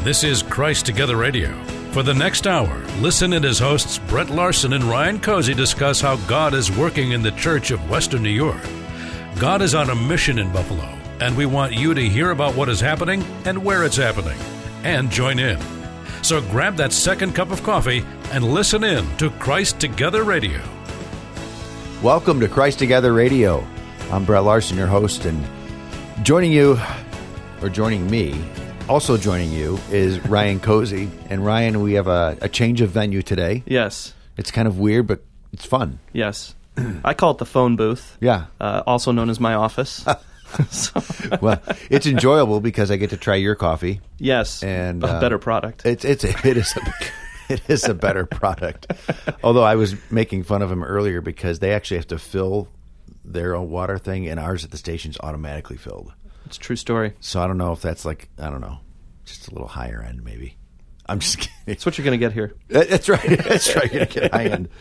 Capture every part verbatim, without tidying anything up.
This is Christ Together Radio. For the next hour, listen in as hosts Brett Larson and Ryan Cozy discuss how God is working in the Church of Western New York. God is on a mission in Buffalo, and we want you to hear about what is happening and where it's happening, and join in. So grab that second cup of coffee and listen in to Christ Together Radio. Welcome to Christ Together Radio. I'm Brett Larson, your host, and joining you, or joining me, also joining you, is Ryan Cozy. And Ryan, we have a, a change of venue today. Yes. It's kind of weird, but it's fun. Yes. I call it the phone booth. Yeah. Uh, also known as my office. so. Well, it's enjoyable because I get to try your coffee. Yes. And a uh, better product. It's it's a, it is a, it is a better product. Although I was making fun of him earlier because they actually have to fill their own water thing, and ours at the station's automatically filled. It's a true story. So I don't know if that's like, I don't know, just a little higher end maybe. I'm just kidding. That's what you're going to get here. That's right. That's right. You're going to get high end.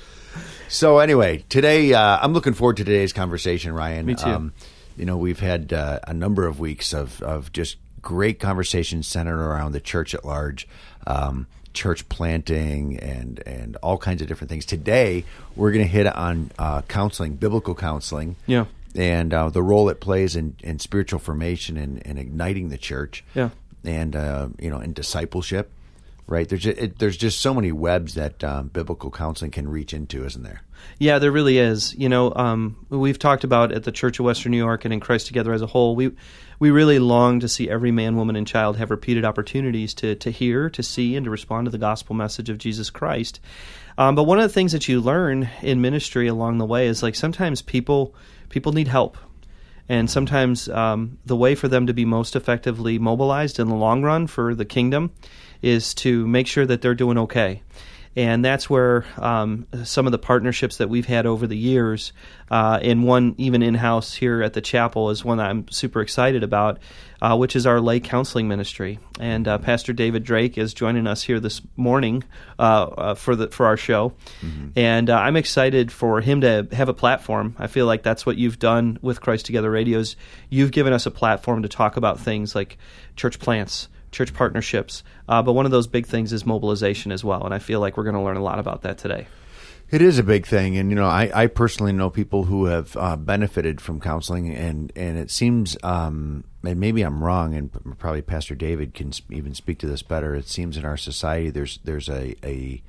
So anyway, today, uh, I'm looking forward to today's conversation, Ryan. Me too. Um, you know, we've had uh, a number of weeks of, of just great conversations centered around the church at large, um, church planting, and, and all kinds of different things. Today, we're going to hit on uh, counseling, biblical counseling. Yeah. And uh, the role it plays in, in spiritual formation and, and igniting the church, yeah, and uh, you know, in discipleship, right? There's just, it, there's just so many webs that um, biblical counseling can reach into, isn't there? Yeah, there really is. You know, um, we've talked about at the Church of Western New York and in Christ Together as a whole, we we really long to see every man, woman, and child have repeated opportunities to to hear, to see, and to respond to the gospel message of Jesus Christ. Um, but one of the things that you learn in ministry along the way is like sometimes people people need help. And sometimes um, the way for them to be most effectively mobilized in the long run for the kingdom is to make sure that they're doing okay. And that's where um, some of the partnerships that we've had over the years, uh, and one even in-house here at the chapel is one that I'm super excited about, uh, which is our lay counseling ministry. And uh, Pastor David Drake is joining us here this morning uh, uh, for the for our show. Mm-hmm. And uh, I'm excited for him to have a platform. I feel like that's what you've done with Christ Together Radio is you've given us a platform to talk about things like church plants, church partnerships, uh, but one of those big things is mobilization as well, and I feel like we're going to learn a lot about that today. It is a big thing, and you know, I, I personally know people who have uh, benefited from counseling, and, and it seems, um, and maybe I'm wrong, and probably Pastor David can even speak to this better. It seems in our society there's there's a a,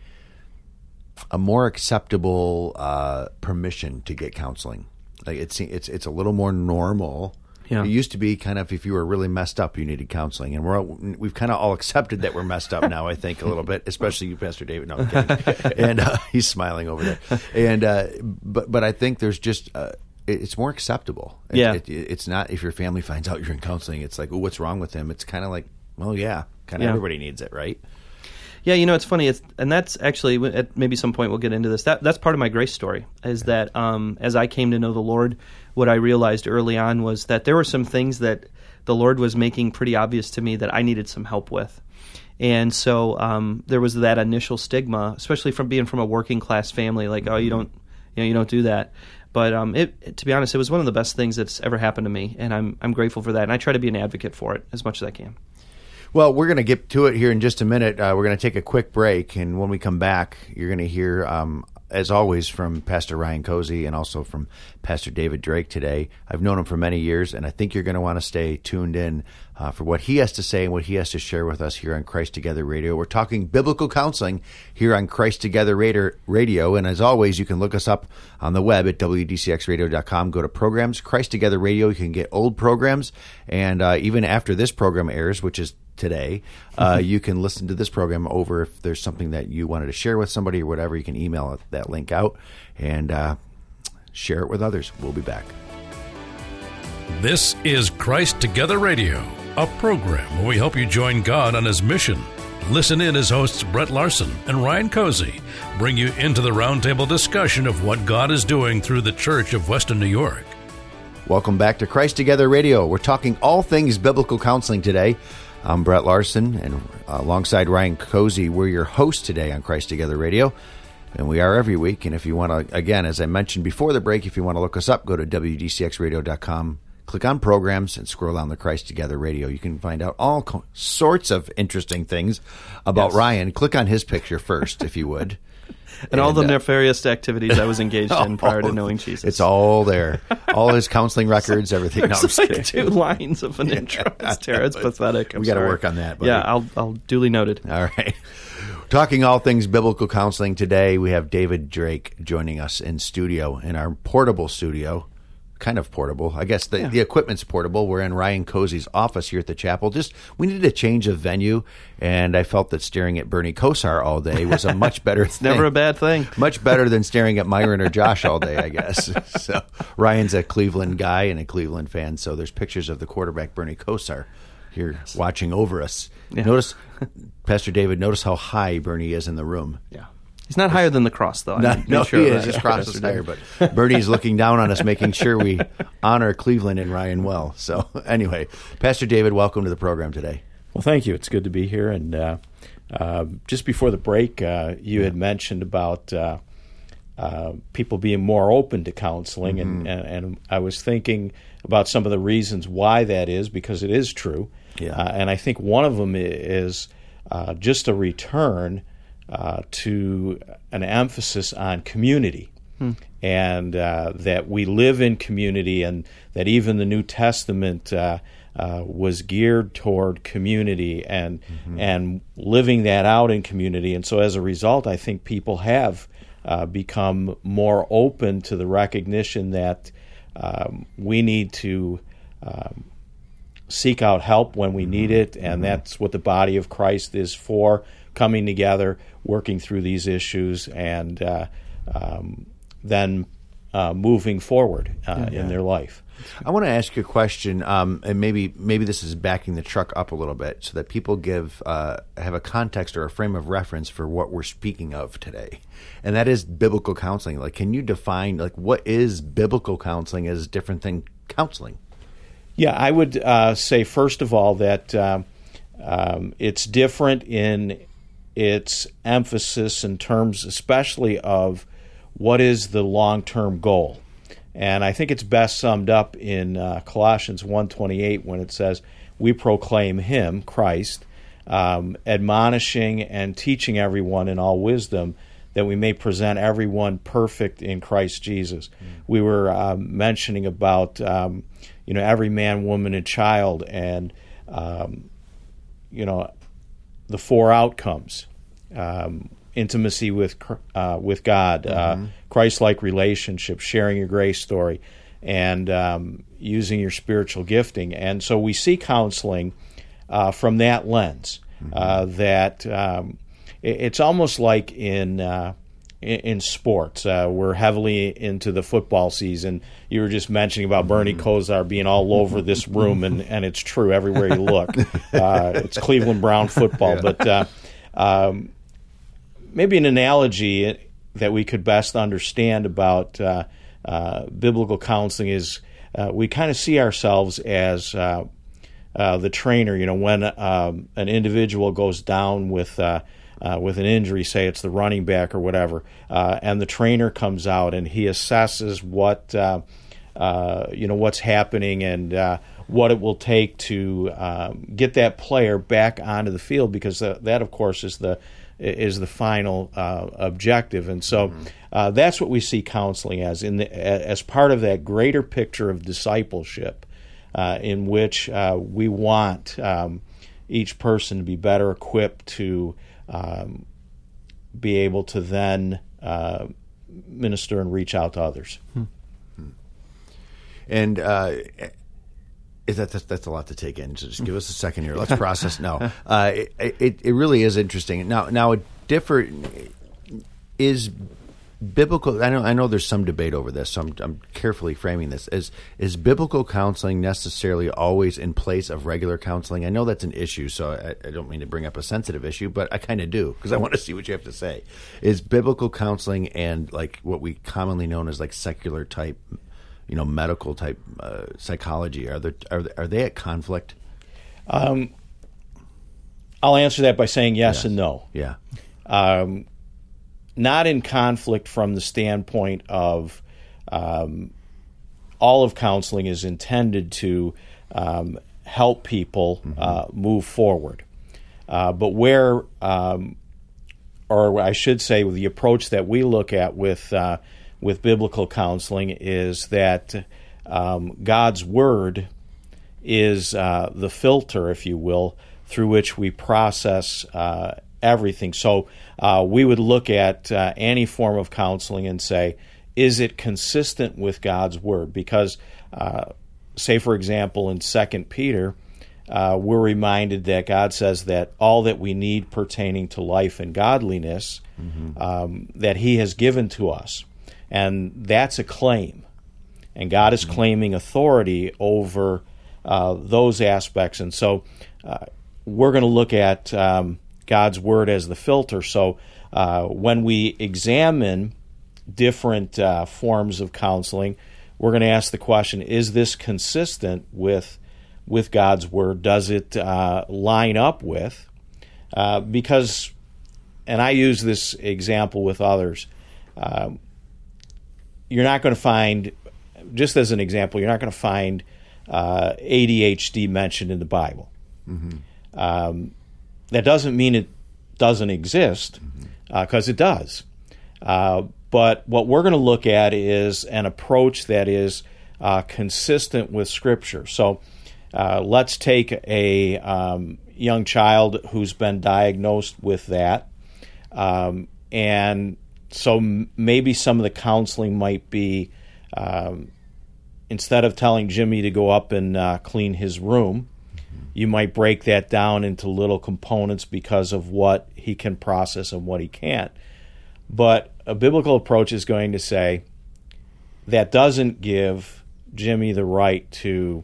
a more acceptable uh, permission to get counseling. Like it's it's it's a little more normal. Yeah. It used to be kind of if you were really messed up, you needed counseling, and we're we've kind of all accepted that we're messed up now. I think a little bit, especially you, Pastor David. No, I'm kidding. and uh, he's smiling over there. And uh, but but I think there's just uh, it, it's more acceptable. It, yeah, it, it's not if your family finds out you're in counseling, it's like, oh, what's wrong with him? It's kind of like, well, yeah, kind of yeah. everybody needs it, right? Yeah, you know, it's funny, it's, and that's actually, at maybe some point we'll get into this, that that's part of my grace story, is that um, as I came to know the Lord, what I realized early on was that there were some things that the Lord was making pretty obvious to me that I needed some help with. And so um, there was that initial stigma, especially from being from a working class family, like, oh, you don't, you know, you don't do that. But um, it, it, to be honest, it was one of the best things that's ever happened to me, and I'm I'm grateful for that, and I try to be an advocate for it as much as I can. Well, we're going to get to it here in just a minute. Uh, we're going to take a quick break, and when we come back, you're going to hear, um, as always, from Pastor Ryan Cozy and also from Pastor David Drake today. I've known him for many years, and I think you're going to want to stay tuned in uh, for what he has to say and what he has to share with us here on Christ Together Radio. We're talking biblical counseling here on Christ Together Radio, and as always, you can look us up on the web at w d c x radio dot com. Go to programs, Christ Together Radio. You can get old programs, and uh, even after this program airs, which is today, uh, you can listen to this program over. If there's something that you wanted to share with somebody or whatever, you can email that link out and uh, share it with others. We'll be back. This is Christ Together Radio, a program where we help you join God on His mission. Listen in as hosts Brett Larson and Ryan Cozy bring you into the roundtable discussion of what God is doing through the Church of Western New York. Welcome back to Christ Together Radio. We're talking all things biblical counseling today. I'm Brett Larson, and uh, alongside Ryan Cozy, we're your hosts today on Christ Together Radio, and we are every week. And if you want to, again, as I mentioned before the break, if you want to look us up, go to w d c x radio dot com, click on programs and scroll down the Christ Together Radio. You can find out all co- sorts of interesting things about yes. Ryan. Click on his picture first, if you would. And, and all the uh, nefarious activities I was engaged in prior to knowing Jesus. It's all there. All his counseling records, everything. There's no, like two lines of an intro. It's terrible. It's pathetic. I'm we got to sorry. work on that, buddy. Yeah, I'll, I'll duly noted. All right. Talking all things biblical counseling today, we have David Drake joining us in studio, in our portable studio. Kind of portable. I guess the, yeah. the equipment's portable. We're in Ryan Cozy's office here at the chapel. Just we needed a change of venue, and I felt that staring at Bernie Kosar all day was a much better it's thing. Never a bad thing. Much better than staring at Myron or Josh all day, I guess. So Ryan's a Cleveland guy and a Cleveland fan, so there's pictures of the quarterback, Bernie Kosar, here yes. watching over us. Yeah. Notice, Pastor David, notice how high Bernie is in the room. Yeah. He's not higher than the cross, though. No, no sure he is. His cross is higher, but Bernie's looking down on us, making sure we honor Cleveland and Ryan well. So anyway, Pastor David, welcome to the program today. Well, thank you. It's good to be here. And uh, uh, just before the break, uh, you yeah. had mentioned about uh, uh, people being more open to counseling, mm-hmm. and, and, and I was thinking about some of the reasons why that is, because it is true. Yeah. Uh, and I think one of them is uh, just a return Uh, to an emphasis on community, hmm. and uh, that we live in community, and that even the New Testament uh, uh, was geared toward community and mm-hmm. and living that out in community. And so as a result, I think people have uh, become more open to the recognition that um, we need to um, seek out help when we need it, and mm-hmm. that's what the body of Christ is for, coming together, working through these issues, and uh, um, then uh, moving forward uh, yeah. in their life. I want to ask you a question, um, and maybe maybe this is backing the truck up a little bit, so that people give uh, have a context or a frame of reference for what we're speaking of today, and that is biblical counseling. Like, can you define like what is biblical counseling as different than counseling? Yeah, I would uh, say first of all that um, um, it's different in its emphasis in terms especially of what is the long-term goal. And I think it's best summed up in uh, Colossians one twenty-eight when it says, we proclaim Him, Christ, um, admonishing and teaching everyone in all wisdom, that we may present everyone perfect in Christ Jesus. Mm. We were um, mentioning about um, you know every man, woman, and child, and um, you know the four outcomes: um, intimacy with uh, with God, mm-hmm. uh, Christ-like relationship, sharing your grace story, and um, using your spiritual gifting. And so we see counseling uh, from that lens. Mm-hmm. Uh, that um, it, it's almost like in uh, in, in sports. Uh, we're heavily into the football season. You were just mentioning about Bernie Kosar being all over this room, and, and it's true everywhere you look. Uh, it's Cleveland Brown football. Yeah. But uh, um, maybe an analogy that we could best understand about uh, uh, biblical counseling is uh, we kind of see ourselves as uh, uh, the trainer. You know, when um, an individual goes down with uh, uh, with an injury, say it's the running back or whatever, uh, and the trainer comes out and he assesses what uh, uh, you know what's happening and uh, what it will take to um, get that player back onto the field, because uh, that, of course, is the is the final uh, objective. And so mm-hmm. uh, that's what we see counseling as, in the, as part of that greater picture of discipleship, uh, in which uh, we want um, each person to be better equipped to um, be able to then uh, minister and reach out to others. Hmm. And uh, is that that's, that's a lot to take in. So just give us a second here. Let's process. No, uh, it, it it really is interesting. Now now it differ is biblical. I know I know there's some debate over this, so I'm I'm carefully framing this. Is is biblical counseling necessarily always in place of regular counseling? I know that's an issue, so I, I don't mean to bring up a sensitive issue, but I kind of do, because I want to see what you have to say. Is biblical counseling and like what we commonly known as like secular type, you know, medical type uh, psychology, are there are are they at conflict? Um, I'll answer that by saying yes, yes. and no. Yeah. Um, not in conflict from the standpoint of um, all of counseling is intended to um, help people mm-hmm. uh, move forward. Uh, but where, um, or I should say, the approach that we look at with uh, with biblical counseling is that um, God's Word is uh, the filter, if you will, through which we process uh, everything. So uh, we would look at uh, any form of counseling and say, is it consistent with God's Word? Because, uh, say, for example, in Second Peter, uh, we're reminded that God says that all that we need pertaining to life and godliness, mm-hmm. um, that He has given to us. And that's a claim. And God is mm-hmm. claiming authority over uh, those aspects. And so uh, we're going to look at um, God's Word as the filter. So uh, when we examine different uh, forms of counseling, we're going to ask the question, is this consistent with with God's Word? Does it uh, line up with? Uh, because, and I use this example with others, uh, you're not going to find, just as an example, you're not going to find uh, A D H D mentioned in the Bible. Mm-hmm. Um, that doesn't mean it doesn't exist, because mm-hmm. uh, it does. Uh, but what we're going to look at is an approach that is uh, consistent with Scripture. So uh, let's take a um, young child who's been diagnosed with that. Um, and so m- maybe some of the counseling might be, um, instead of telling Jimmy to go up and uh, clean his room, mm-hmm. you might break that down into little components because of what he can process and what he can't. But a biblical approach is going to say that doesn't give Jimmy the right to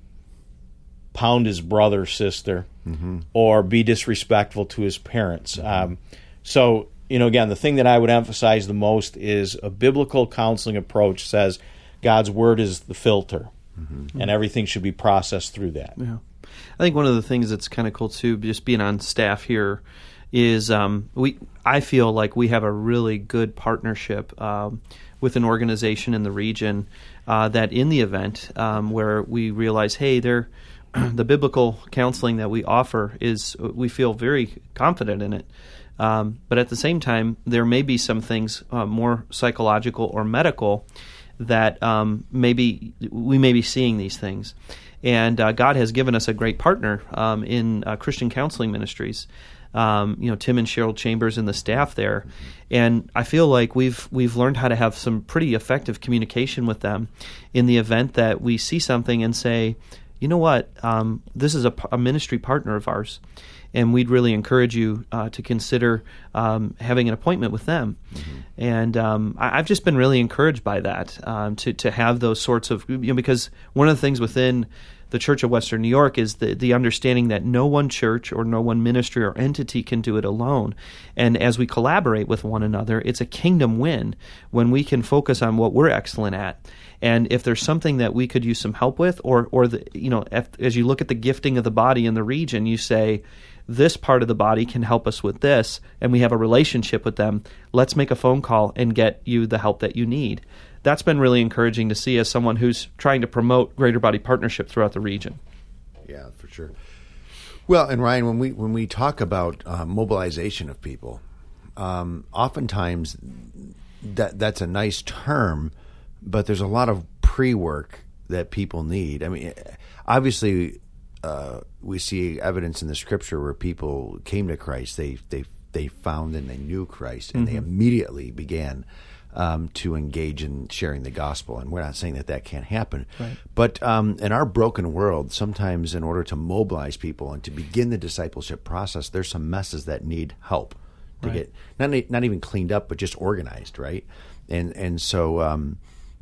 pound his brother or sister mm-hmm. or be disrespectful to his parents. Mm-hmm. Um, so, you know, again, the thing that I would emphasize the most is a biblical counseling approach says God's Word is the filter, mm-hmm. and everything should be processed through that. Yeah. I think one of the things that's kind of cool, too, just being on staff here, is um, we. I feel like we have a really good partnership um, with an organization in the region uh, that in the event um, where we realize, hey, they're, the biblical counseling that we offer is, we feel very confident in it. Um, but at the same time, there may be some things uh, more psychological or medical that um, maybe we may be seeing these things. And uh, God has given us a great partner um, in uh, Christian Counseling Ministries. Um, you know, Tim and Cheryl Chambers and the staff there, and I feel like we've we've learned how to have some pretty effective communication with them in the event that we see something and say, you know what, um, this is a, a ministry partner of ours, and we'd really encourage you uh, to consider um, having an appointment with them. Mm-hmm. And um, I, I've just been really encouraged by that, um, to to have those sorts of, you know, because one of the things within the Church of Western New York is the, the understanding that no one church or no one ministry or entity can do it alone. And as we collaborate with one another, it's a kingdom win when we can focus on what we're excellent at. And if there's something that we could use some help with, or, or the, you know, if, as you look at the gifting of the body in the region, you say, this part of the body can help us with this, and we have a relationship with them, let's make a phone call and get you the help that you need. That's been really encouraging to see as someone who's trying to promote greater body partnership throughout the region. Yeah, for sure. Well, and Ryan, when we when we talk about uh, mobilization of people, um, oftentimes that that's a nice term, but there's a lot of pre-work that people need. I mean, obviously, uh, we see evidence in the Scripture where people came to Christ. They they they found and they knew Christ, and mm-hmm. they immediately began Um, to engage in sharing the gospel. And we're not saying that that can't happen. Right. But um, in our broken world, sometimes in order to mobilize people and to begin the discipleship process, there's some messes that need help to right. get, not not even cleaned up, but just organized, right? And and so um,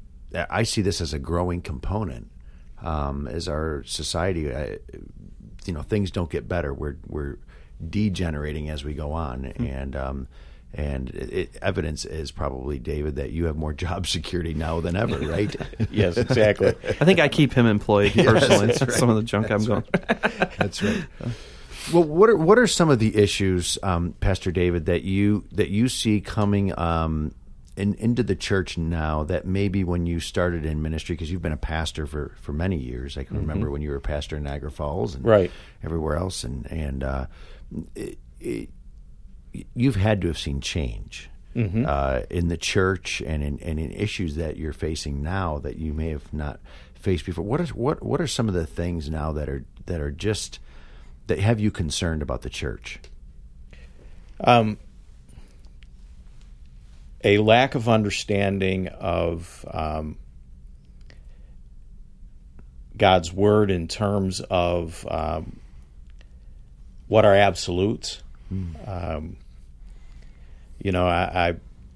I see this as a growing component um, as our society, uh, you know, things don't get better. We're, we're degenerating as we go on. Mm-hmm. And um And it, it, evidence is probably, David, that you have more job security now than ever, right? Yes, exactly. I think I keep him employed personally. Yes, right. Some of the junk that's I'm going. Right. That's right. Well, what are what are some of the issues, um, Pastor David, that you that you see coming um, in, into the church now that maybe when you started in ministry, because you've been a pastor for, for many years. I can mm-hmm. remember when you were a pastor in Niagara Falls and right. everywhere else, and and uh, it, it, you've had to have seen change mm-hmm. uh, in the church and in and in issues that you're facing now that you may have not faced before. What is what what are some of the things now that are that are just that have you concerned about the church? Um. A lack of understanding of um, God's Word in terms of um, what are absolutes. Mm. Um, you know, I, I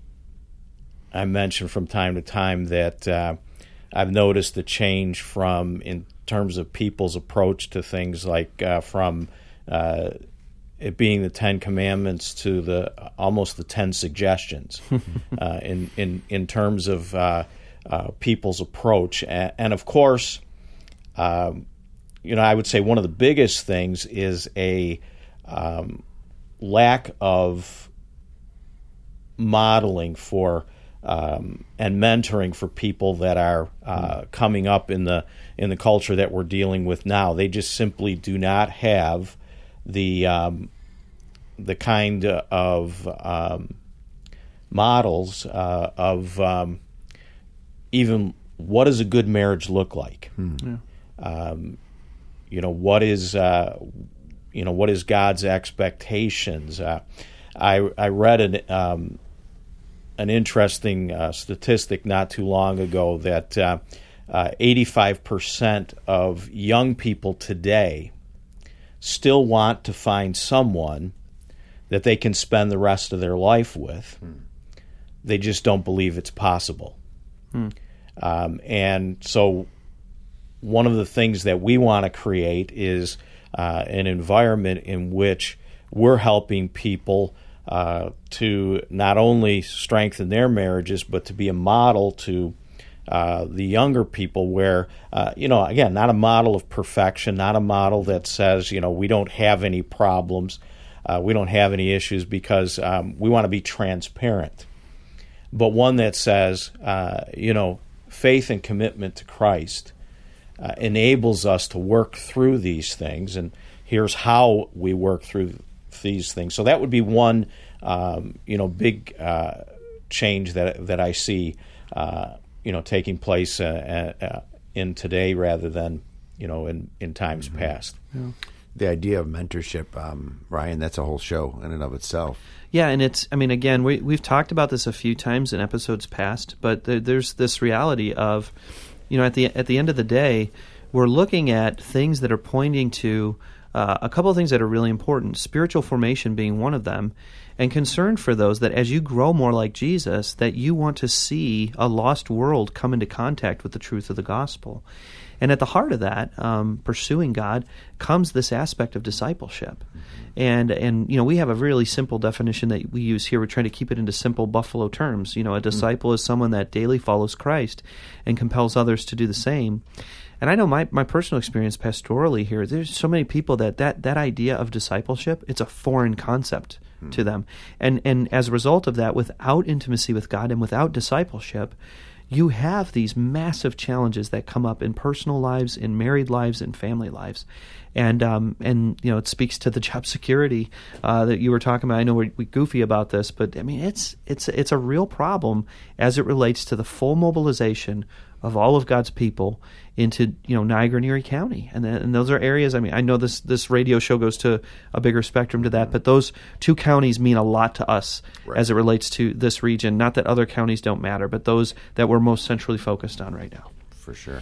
I mentioned from time to time that uh, I've noticed the change from in terms of people's approach to things like uh, from uh, it being the Ten Commandments to the almost the Ten Suggestions uh, in, in in terms of uh, uh, people's approach, and, and of course, um, you know, I would say one of the biggest things is a um, lack of modeling for um, and mentoring for people that are uh, coming up in the in the culture that we're dealing with now. They just simply do not have the um, the kind of um, models uh, of um, even what does a good marriage look like? Hmm. Yeah. Um, you know, what is uh, you know what is God's expectations? Uh, I I read an um, an interesting uh, statistic not too long ago that uh, uh, eighty-five percent of young people today still want to find someone that they can spend the rest of their life with. Hmm. They just don't believe it's possible. Hmm. Um, and so one of the things that we want to create is uh, an environment in which we're helping people uh, to not only strengthen their marriages, but to be a model to Uh, the younger people where, uh, you know, again, not a model of perfection, not a model that says, you know, we don't have any problems, uh, we don't have any issues because um, we want to be transparent, but one that says, uh, you know, faith and commitment to Christ uh, enables us to work through these things, and here's how we work through these things. So that would be one, um, you know, big uh, change that that I see uh you know, taking place uh, uh, in today rather than, you know, in, in times mm-hmm. past. Yeah. The idea of mentorship, um, Ryan, that's a whole show in and of itself. Yeah, and it's, I mean, again, we, we've talked about this a few times in episodes past, but there, there's this reality of, you know, at the at the end of the day, we're looking at things that are pointing to uh, a couple of things that are really important, spiritual formation being one of them, and concern for those that as you grow more like Jesus, that you want to see a lost world come into contact with the truth of the gospel. And at the heart of that, um, pursuing God, comes this aspect of discipleship. And, and you know, we have a really simple definition that we use here. We're trying to keep it into simple Buffalo terms. You know, a disciple mm. is someone that daily follows Christ and compels others to do the same. And I know my, my personal experience pastorally here, there's so many people that, that that idea of discipleship, it's a foreign concept mm. to them. And and as a result of that, without intimacy with God and without discipleship, you have these massive challenges that come up in personal lives, in married lives, in family lives. And, um, and you know, it speaks to the job security uh, that you were talking about. I know we're, we're goofy about this, but, I mean, it's it's it's a real problem as it relates to the full mobilization of all of God's people into, you know, Niagara and Erie County. And, and those are areas, I mean, I know this, this radio show goes to a bigger spectrum to that, but those two counties mean a lot to us right. as it relates to this region. Not that other counties don't matter, but those that we're most centrally focused on right now. For sure.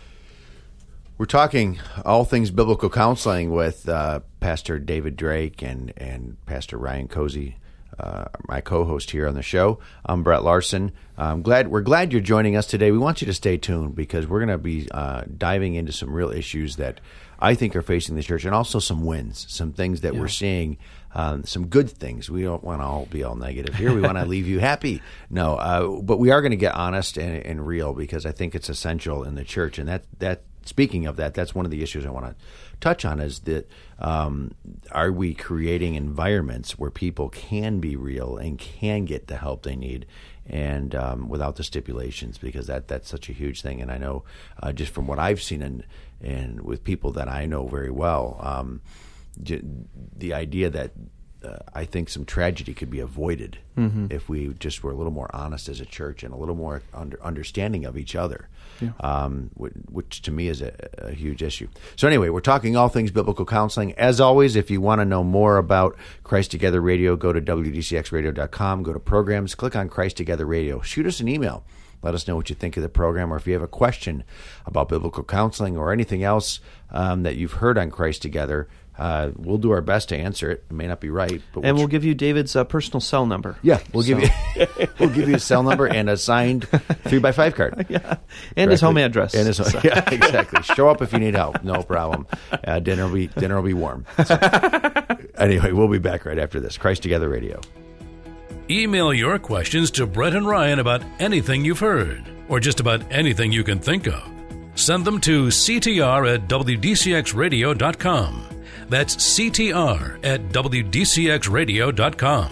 We're talking all things biblical counseling with uh, Pastor David Drake and, and Pastor Ryan Cozy, uh, my co-host here on the show. I'm Brett Larson. I'm glad we're glad you're joining us today. We want you to stay tuned because we're going to be uh, diving into some real issues that I think are facing the church, and also some wins, some things that yeah. we're seeing, um, some good things. We don't want to all be all negative here. We want to leave you happy. No, uh, but we are going to get honest and, and real because I think it's essential in the church, and that that. Speaking of that, that's one of the issues I want to touch on is that um, are we creating environments where people can be real and can get the help they need and um, without the stipulations, because that that's such a huge thing. And I know uh, just from what I've seen and and with people that I know very well, um, j- the idea that uh, I think some tragedy could be avoided mm-hmm. if we just were a little more honest as a church and a little more under, understanding of each other. Yeah. Um, which, which to me is a, a huge issue. So anyway, we're talking all things biblical counseling. As always, if you want to know more about Christ Together Radio, go to W D C X radio dot com, go to programs, click on Christ Together Radio. Shoot us an email. Let us know what you think of the program, or if you have a question about biblical counseling or anything else um, that you've heard on Christ Together, uh, we'll do our best to answer it. It may not be right, but and we'll, we'll give you David's uh, personal cell number. Yeah, we'll so. give you we'll give you a cell number and a signed three by five card. Yeah, and Correctly. his home address. And his home, yeah, exactly. Show up if you need help. No problem. Uh, dinner will be dinner will be warm. So, anyway, we'll be back right after this. Christ Together Radio. Email your questions to Brett and Ryan about anything you've heard, or just about anything you can think of. Send them to C T R at W D C X radio dot com. That's C T R at W D C X radio dot com.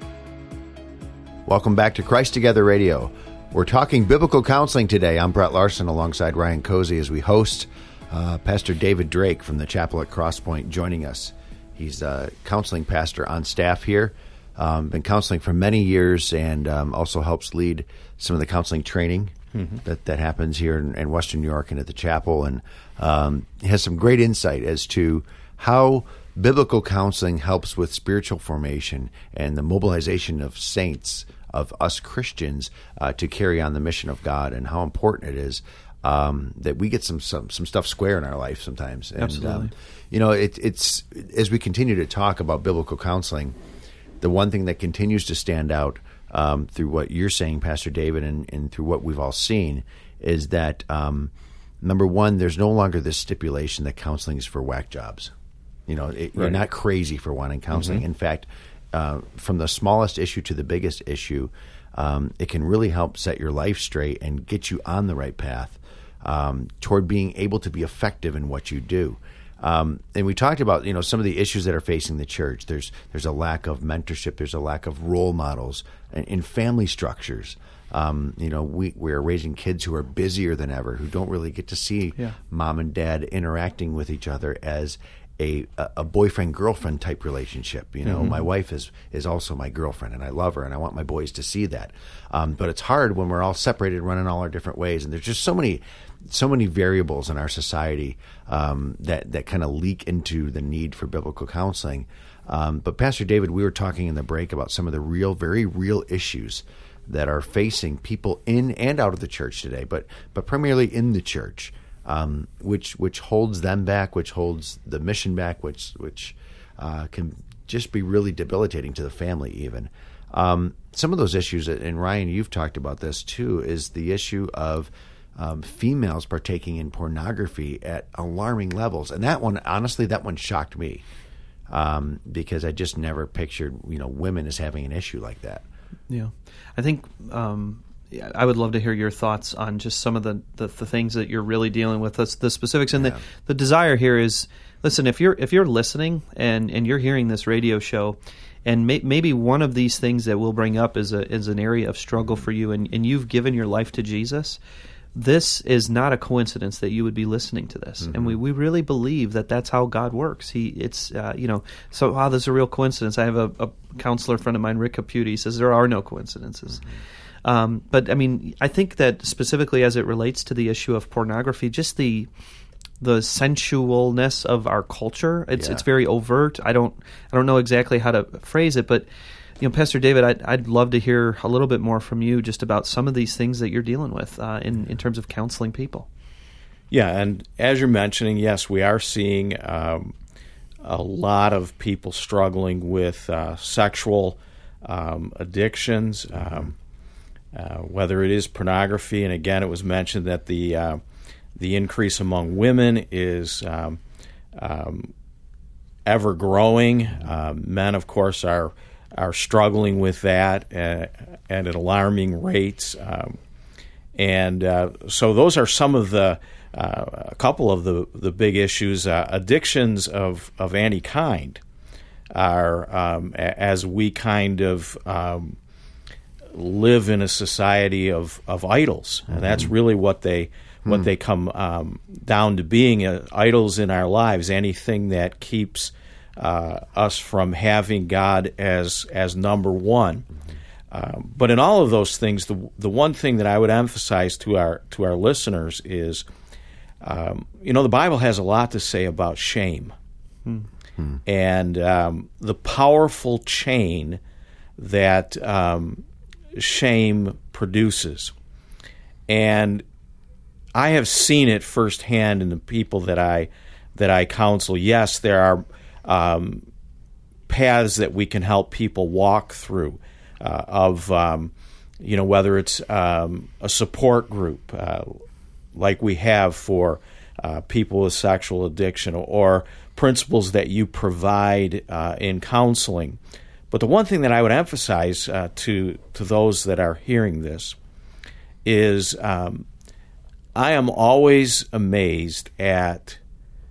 Welcome back to Christ Together Radio. We're talking biblical counseling today. I'm Brett Larson alongside Ryan Cozy as we host uh, Pastor David Drake from the Chapel at Crosspoint joining us. He's a counseling pastor on staff here. Um, been counseling for many years, and um, also helps lead some of the counseling training mm-hmm. that, that happens here in, in Western New York and at the chapel, and um, has some great insight as to how biblical counseling helps with spiritual formation and the mobilization of saints, of us Christians, uh, to carry on the mission of God, and how important it is um, that we get some, some some stuff square in our life sometimes. And, Absolutely. Um, you know, it, it's as we continue to talk about biblical counseling, the one thing that continues to stand out um, through what you're saying, Pastor David, and, and through what we've all seen, is that, um, number one, there's no longer this stipulation that counseling is for whack jobs. You know, it, right. You're not crazy for wanting counseling. Mm-hmm. In fact, uh, from the smallest issue to the biggest issue, um, it can really help set your life straight and get you on the right path um, toward being able to be effective in what you do. Um, and we talked about, you know, some of the issues that are facing the church. There's there's a lack of mentorship. There's a lack of role models in, in family structures. Um, you know, we we're raising kids who are busier than ever, who don't really get to see yeah. mom and dad interacting with each other as a a boyfriend girlfriend type relationship. You know, mm-hmm. my wife is is also my girlfriend, and I love her, and I want my boys to see that. Um, but it's hard when we're all separated, running all our different ways, and there's just so many. so many variables in our society um, that, that kind of leak into the need for biblical counseling. Um, but Pastor David, we were talking in the break about some of the real, very real issues that are facing people in and out of the church today, but but primarily in the church, um, which which holds them back, which holds the mission back, which which uh, can just be really debilitating to the family even. Um, some of those issues, and Ryan, you've talked about this too, is the issue of Um, females partaking in pornography at alarming levels. And that one, honestly, that one shocked me um, because I just never pictured, you know, women as having an issue like that. Yeah. I think um, I would love to hear your thoughts on just some of the, the, the things that you're really dealing with, the, the specifics. And yeah. the, the desire here is, listen, if you're if you're listening and, and you're hearing this radio show, and may, maybe one of these things that we'll bring up is, a, is an area of struggle for you, and, and you've given your life to Jesus, this is not a coincidence that you would be listening to this, mm-hmm. and we, we really believe that that's how God works. He it's uh, you know so wow, this is a real coincidence. I have a, a counselor friend of mine, Rick Caputi, says there are no coincidences. Mm-hmm. Um, but I mean, I think that specifically as it relates to the issue of pornography, just the the sensualness of our culture, it's yeah. it's very overt. I don't I don't know exactly how to phrase it, but. You know, Pastor David, I'd, I'd love to hear a little bit more from you just about some of these things that you're dealing with uh, in, in terms of counseling people. Yeah, and as you're mentioning, yes, we are seeing um, a lot of people struggling with uh, sexual um, addictions, um, uh, whether it is pornography, and again, it was mentioned that the uh, the increase among women is um, um, ever growing. Uh, men, of course, are are struggling with that uh, at alarming rates. Um, and uh, so those are some of the, uh, a couple of the, the big issues. Uh, addictions of, of any kind are, um, as we kind of um, live in a society of, of idols, and that's really what they what they come um, down to being, uh, idols in our lives. Anything that keeps uh, us from having God as as number one. Um, but in all of those things, the the one thing that I would emphasize to our to our listeners is, um, you know, the Bible has a lot to say about shame, hmm. and um, the powerful chain that um, shame produces. And I have seen it firsthand in the people that I that I counsel. Yes, there are um, paths that we can help people walk through. Uh, of, um, you know, whether it's um, a support group uh, like we have for uh, people with sexual addiction, or principles that you provide uh, in counseling. But the one thing that I would emphasize uh, to, to those that are hearing this is um, I am always amazed at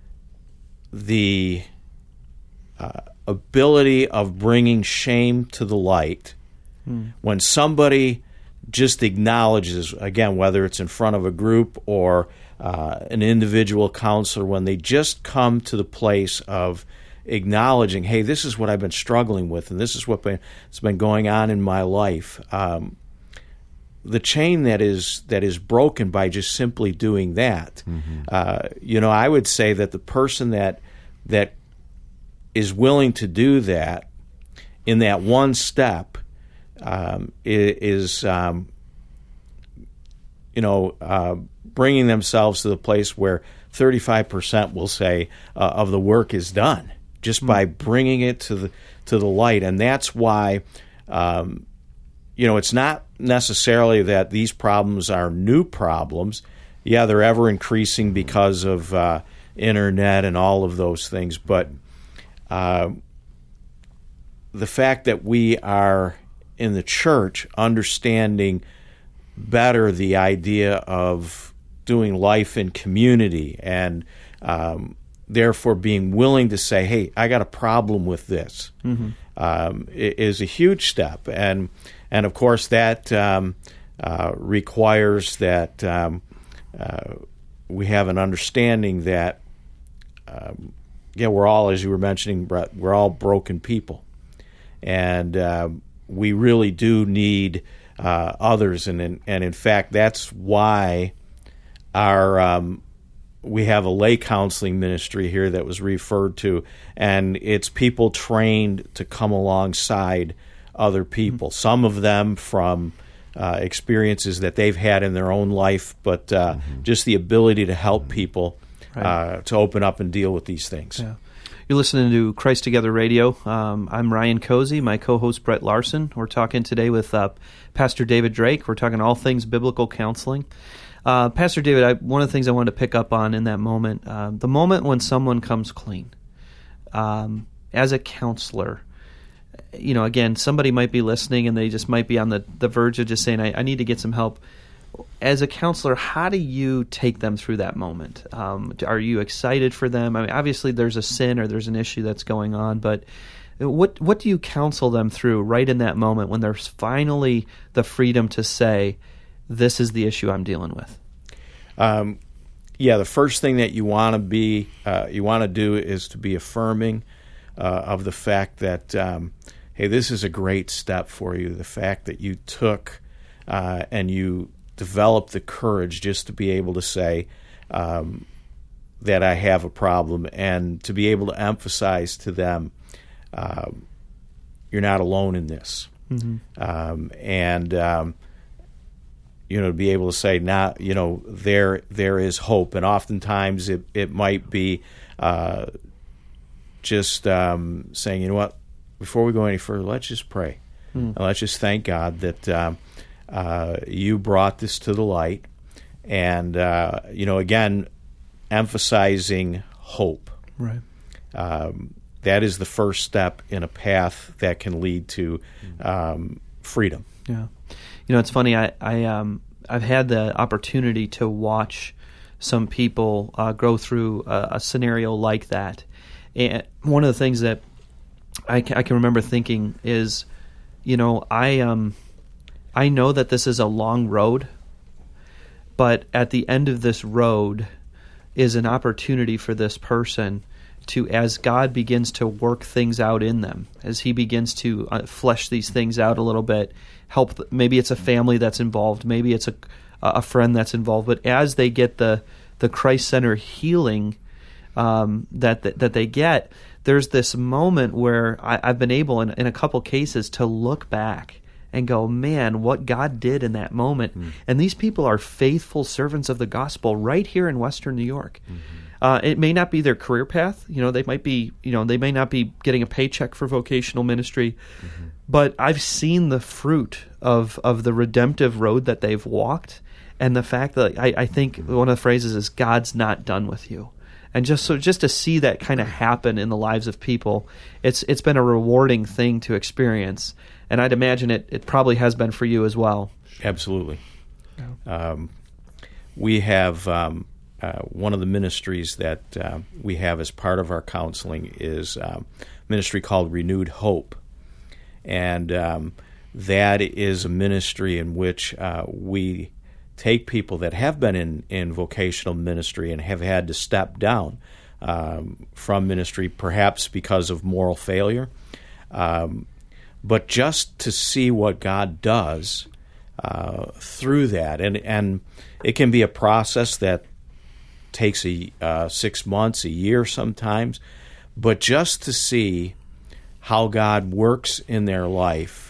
the uh, ability of bringing shame to the light. When somebody just acknowledges, again, whether it's in front of a group or uh, an individual counselor, when they just come to the place of acknowledging, hey, this is what I've been struggling with, and this is what's been, been going on in my life, um, the chain that is that is broken by just simply doing that. Mm-hmm. Uh, you know, I would say that the person that that is willing to do that in that one step Um, is, um, you know, uh, bringing themselves to the place where thirty-five percent will say uh, of the work is done just mm-hmm. by bringing it to the to the light. And that's why, um, you know, it's not necessarily that these problems are new problems. Yeah, they're ever increasing because of uh, internet and all of those things. But uh, the fact that we are in the church understanding better the idea of doing life in community, and um, therefore being willing to say, hey, I got a problem with this, mm-hmm. um, is a huge step. And and of course that um, uh, requires that um, uh, we have an understanding that, um, yeah, we're all, as you were mentioning, Brett, we're all broken people. And um, we really do need uh, others, and in, and in fact, that's why our um, we have a lay counseling ministry here that was referred to, and it's people trained to come alongside other people. Mm-hmm. Some of them from uh, experiences that they've had in their own life, but uh, mm-hmm. just the ability to help people right. uh, to open up and deal with these things. Yeah. You're listening to Christ Together Radio. Um, I'm Ryan Cozy, my co-host Brett Larson. We're talking today with uh, Pastor David Drake. We're talking all things biblical counseling. Uh, Pastor David, I, one of the things I wanted to pick up on in that moment, uh, the moment when someone comes clean, um, as a counselor, you know, again, somebody might be listening and they just might be on the, the verge of just saying, I, I need to get some help. As a counselor, how do you take them through that moment? Um, are you excited for them? I mean, obviously there's a sin or there's an issue that's going on, but what what do you counsel them through right in that moment when there's finally the freedom to say, this is the issue I'm dealing with? Um, yeah, the first thing that you want to be, uh, you want to do is to be affirming uh, of the fact that, um, hey, this is a great step for you. The fact that you took uh, and you develop the courage just to be able to say um, that I have a problem, and to be able to emphasize to them, uh, you're not alone in this. Mm-hmm. Um, and, um, you know, to be able to say, now, you know, there there is hope. And oftentimes it, it might be uh, just um, saying, you know what, before we go any further, let's just pray. Mm. And let's just thank God that um, Uh, you brought this to the light, and uh, you know, again, emphasizing hope. Right. Um, that is the first step in a path that can lead to um, freedom. Yeah. You know, it's funny. I, I um, I've had the opportunity to watch some people uh, go through a, a scenario like that, and one of the things that I, I can remember thinking is, you know, I um. I know that this is a long road, but at the end of this road is an opportunity for this person to, as God begins to work things out in them, as he begins to uh, flesh these things out a little bit, help, maybe it's a family that's involved, maybe it's a, a friend that's involved, but as they get the, the Christ-centered healing um, that, that that they get, there's this moment where I, I've been able, in, in a couple cases, to look back and go, man, what God did in that moment. Mm. And these people are faithful servants of the gospel right here in Western New York. Mm-hmm. Uh, it may not be their career path. You know, they might be, you know, they may not be getting a paycheck for vocational ministry, mm-hmm. but I've seen the fruit of, of the redemptive road that they've walked, and the fact that I, I think mm-hmm. one of the phrases is, God's not done with you. And just so just to see that kind of happen in the lives of people, it's it's been a rewarding thing to experience. And I'd imagine it, it probably has been for you as well. Absolutely. Yeah. Um, we have um, uh, one of the ministries that uh, we have as part of our counseling is um, a ministry called Renewed Hope. And um, that is a ministry in which uh, we take people that have been in, in vocational ministry and have had to step down um, from ministry, perhaps because of moral failure. Um, but just to see what God does uh, through that. And, and it can be a process that takes a, uh, six months, a year sometimes, but just to see how God works in their life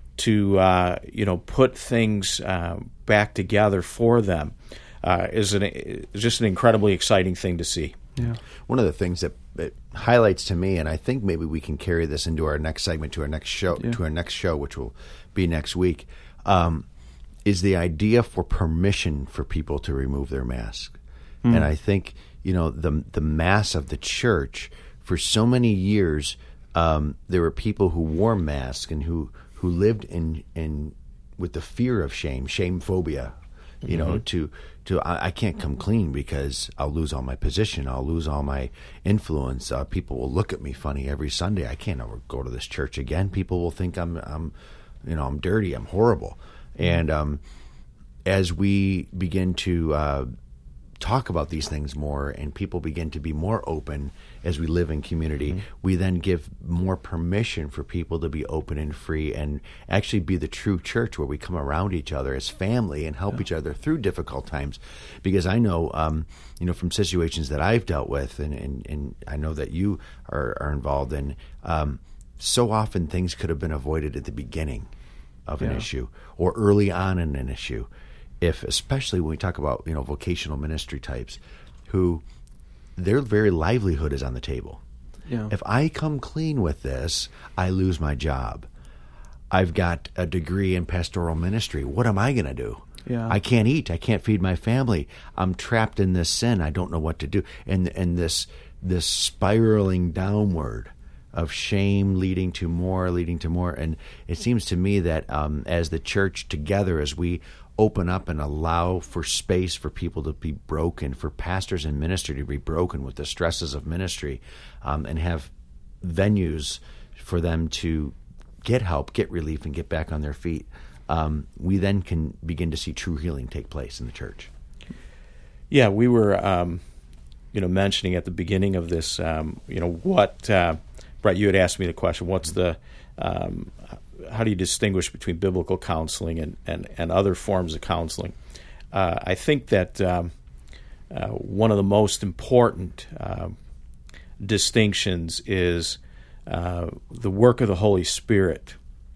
to uh, you know put things uh, back together for them uh, is an is just an incredibly exciting thing to see. Yeah. One of the things that it highlights to me, and I think maybe we can carry this into our next segment, to our next show, yeah. to our next show, which will be next week, um, is the idea for permission for people to remove their mask. Mm. And I think you know the the mass of the church for so many years, um, there were people who wore masks and who. who lived in in with the fear of shame, shame phobia, you mm-hmm. know, to to I, I can't come clean because I'll lose all my position, I'll lose all my influence. Uh, people will look at me funny every Sunday. I can't ever go to this church again. People will think I'm I'm, you know, I'm dirty, I'm horrible. And um, as we begin to uh, talk about these things more, and people begin to be more open as we live in community, mm-hmm. we then give more permission for people to be open and free and actually be the true church where we come around each other as family and help yeah. each other through difficult times. Because I know, um, you know, from situations that I've dealt with, and, and, and I know that you are, are involved in, um, so often things could have been avoided at the beginning of an yeah. issue or early on in an issue. If, especially when we talk about, you know, vocational ministry types who their very livelihood is on the table. Yeah. If I come clean with this, I lose my job. I've got a degree in pastoral ministry. What am I going to do? Yeah. I can't eat. I can't feed my family. I'm trapped in this sin. I don't know what to do. And and this this spiraling downward of shame leading to more, leading to more. And it seems to me that um, as the church together, as we open up and allow for space for people to be broken, for pastors and ministry to be broken with the stresses of ministry, um, and have venues for them to get help, get relief, and get back on their feet, um, we then can begin to see true healing take place in the church. Yeah, we were, um, you know, mentioning at the beginning of this, um, you know, what, uh, Brett, you had asked me the question, what's the, um, how do you distinguish between biblical counseling and, and, and other forms of counseling? Uh, I think that um, uh, one of the most important uh, distinctions is uh, the work of the Holy Spirit.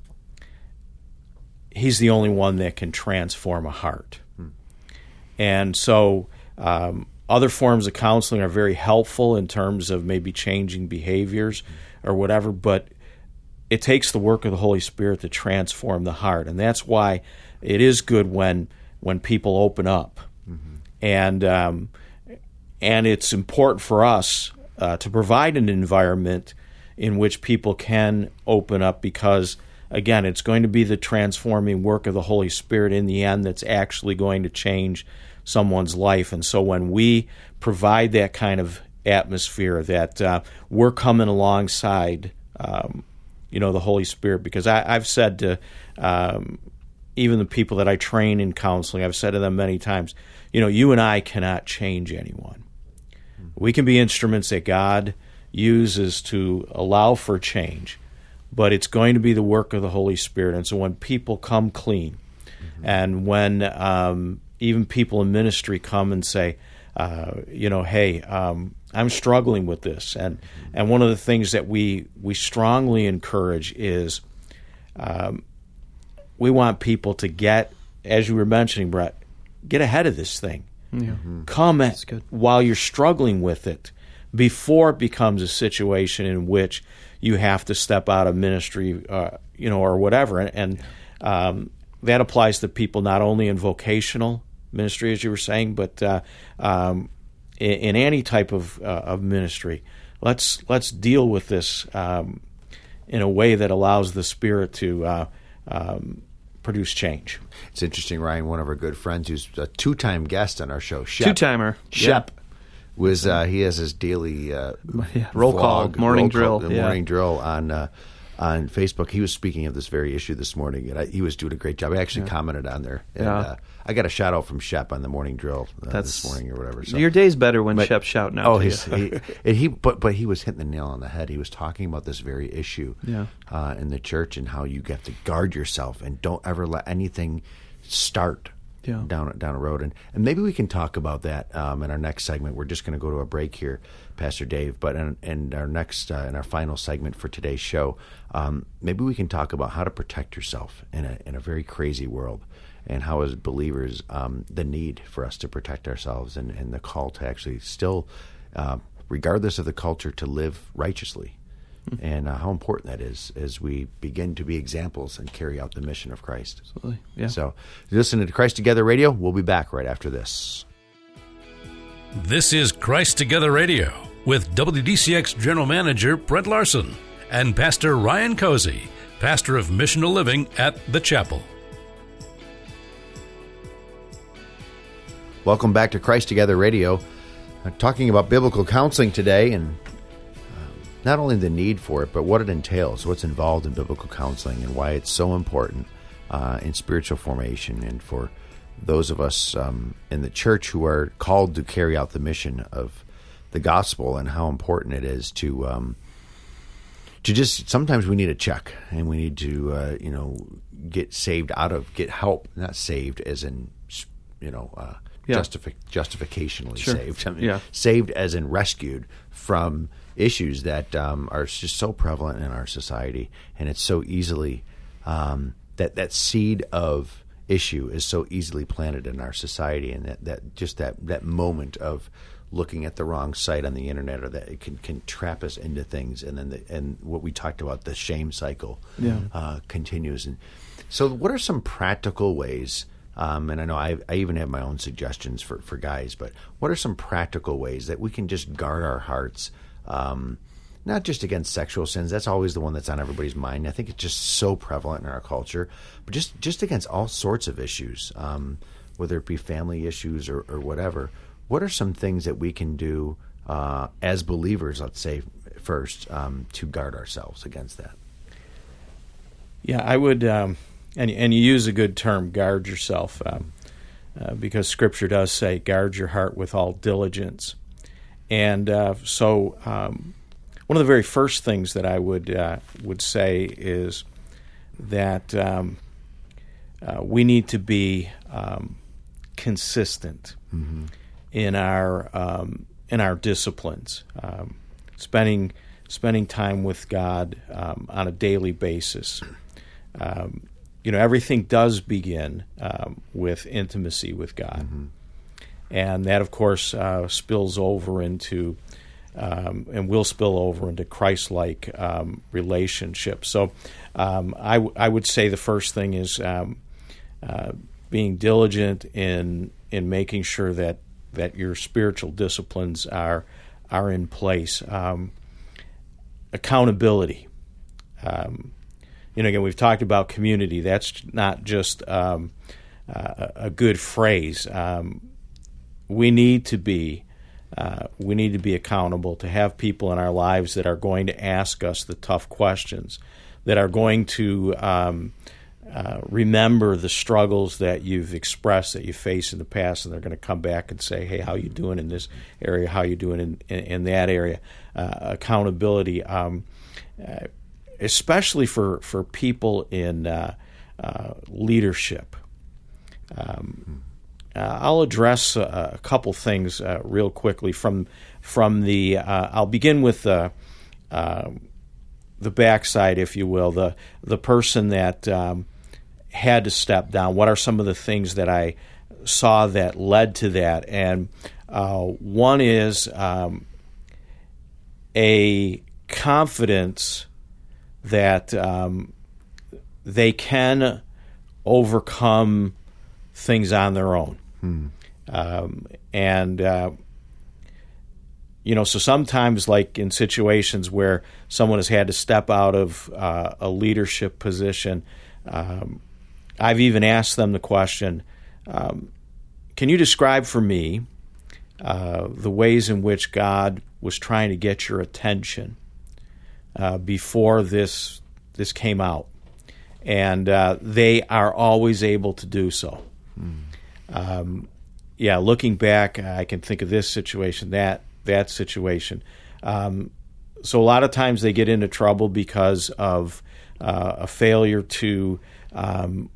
He's the only one that can transform a heart. Hmm. And so um, other forms of counseling are very helpful in terms of maybe changing behaviors hmm. or whatever, but it takes the work of the Holy Spirit to transform the heart, and that's why it is good when when people open up, mm-hmm. and um, and it's important for us uh, to provide an environment in which people can open up, because again, it's going to be the transforming work of the Holy Spirit in the end that's actually going to change someone's life. And so when we provide that kind of atmosphere, that uh, we're coming alongside Um, you know, the Holy Spirit, because I, I've said to, um, even the people that I train in counseling, I've said to them many times, you know, you and I cannot change anyone. We can be instruments that God uses to allow for change, but it's going to be the work of the Holy Spirit. And so when people come clean, mm-hmm. and when um, even people in ministry come and say, uh, you know, hey, um, I'm struggling with this. And mm-hmm. and one of the things that we, we strongly encourage is um, we want people to get, as you were mentioning, Brett, get ahead of this thing. Yeah. Mm-hmm. Come at, while you're struggling with it, before it becomes a situation in which you have to step out of ministry, uh, you know, or whatever. And, and um, that applies to people not only in vocational ministry, as you were saying, but uh, um, in, in any type of uh, of ministry. Let's let's deal with this um, in a way that allows the Spirit to uh, um, produce change. It's interesting, Ryan. One of our good friends, who's a two-time guest on our show, Shep. Two-timer, Shep. Yeah. Was uh, he has his daily uh, yeah, roll vlog, call, morning roll drill, call, yeah. morning drill on uh, on Facebook. He was speaking of this very issue this morning, and I, he was doing a great job. I actually yeah. commented on there, and yeah. uh, I got a shout out from Shep on the morning drill uh, That's, this morning or whatever. So. Your day's better when but, Shep's shouting out. Oh, to he's, you. he, and he, but but he was hitting the nail on the head. He was talking about this very issue yeah. uh, in the church and how you have to guard yourself and don't ever let anything start. Yeah. Down down a road, and and maybe we can talk about that um, in our next segment. We're just going to go to a break here, Pastor Dave. But in, in our next, uh, in our final segment for today's show, um, maybe we can talk about how to protect yourself in a in a very crazy world, and how as believers, um, the need for us to protect ourselves, and, and the call to actually still, uh, regardless of the culture, to live righteously. And uh, how important that is as we begin to be examples and carry out the mission of Christ. Absolutely, yeah. So, listen to Christ Together Radio. We'll be back right after this. This is Christ Together Radio with W D C X General Manager Brett Larson and Pastor Ryan Cozy, pastor of Missional Living at The Chapel. Welcome back to Christ Together Radio. We're talking about biblical counseling today, and not only the need for it, but what it entails, what's involved in biblical counseling, and why it's so important uh, in spiritual formation, and for those of us um, in the church who are called to carry out the mission of the gospel, and how important it is to um, to just, sometimes we need a check, and we need to uh, you know get saved out of, get help, not saved as in you know uh, yeah. justific- justificationally sure. saved, I mean, yeah. saved as in rescued from issues that um, are just so prevalent in our society, and it's so easily um, that that seed of issue is so easily planted in our society, and that, that just that, that moment of looking at the wrong site on the internet, or that it can, can trap us into things, and then the, and what we talked about, the shame cycle yeah. uh, continues. And so, what are some practical ways? Um, and I know I, I even have my own suggestions for, for guys, but what are some practical ways that we can just guard our hearts? Um, not just against sexual sins. That's always the one that's on everybody's mind. I think it's just so prevalent in our culture, but just, just against all sorts of issues, um, whether it be family issues or, or whatever. What are some things that we can do uh, as believers, let's say first, um, to guard ourselves against that? Yeah, I would, um, and, and you use a good term, guard yourself, um, uh, because Scripture does say, guard your heart with all diligence. And uh, so um, one of the very first things that I would uh, would say is that um, uh, we need to be um, consistent mm-hmm. in our um, in our disciplines, um, spending spending time with God um, on a daily basis. Um, you know, everything does begin um, with intimacy with God. Mm-hmm. And that, of course, uh, spills over into, um, and will spill over into Christ-like um, relationships. So um, I, w- I would say the first thing is um, uh, being diligent in in making sure that, that your spiritual disciplines are are in place. Um, accountability. Um, you know, again, we've talked about community. That's not just um, uh, a good phrase. Um, We need to be, uh, we need to be accountable, to have people in our lives that are going to ask us the tough questions, that are going to um, uh, remember the struggles that you've expressed, that you faced in the past, and they're going to come back and say, hey, how you doing in this area? How you doing in, in, in that area? Uh, accountability, um, uh, especially for, for people in uh, uh, leadership. Um, uh, I'll address uh, a couple things uh, real quickly from from the. Uh, I'll begin with the uh, the backside, if you will, the the person that um, had to step down. What are some of the things that I saw that led to that? And uh, one is um, a confidence that um, they can overcome things on their own. Hmm. Um, and, uh, you know, so sometimes, like in situations where someone has had to step out of uh, a leadership position, um, I've even asked them the question, um, can you describe for me uh, the ways in which God was trying to get your attention uh, before this this came out? And uh, they are always able to do so. Mm. Um, yeah, looking back, I can think of this situation, that that situation. Um, so a lot of times they get into trouble because of uh, a failure to um,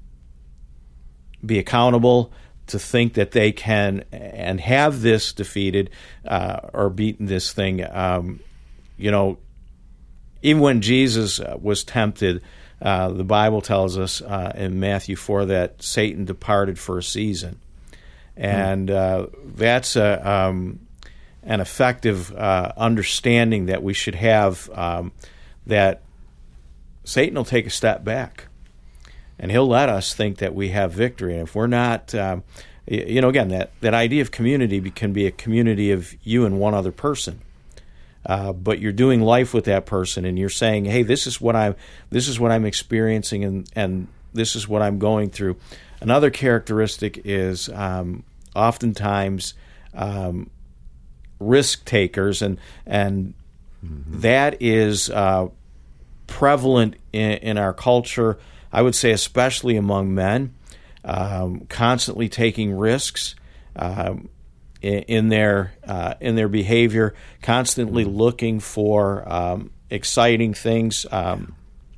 be accountable, to think that they can and have this defeated uh, or beaten this thing. Um, you know, even when Jesus was tempted, uh, the Bible tells us uh, in Matthew four that Satan departed for a season. And uh, that's a, um, an effective uh, understanding that we should have, um, that Satan will take a step back. And he'll let us think that we have victory. And if we're not, um, you know, again, that, that idea of community can be a community of you and one other person. Uh, but you're doing life with that person, and you're saying, "Hey, this is what I'm, this is what I'm experiencing, and, and this is what I'm going through." Another characteristic is um, oftentimes um, risk takers, and and mm-hmm. that is uh, prevalent in, in our culture. I would say, especially among men, um, constantly taking risks. Um, in their uh, in their behavior, constantly looking for um, exciting things, um,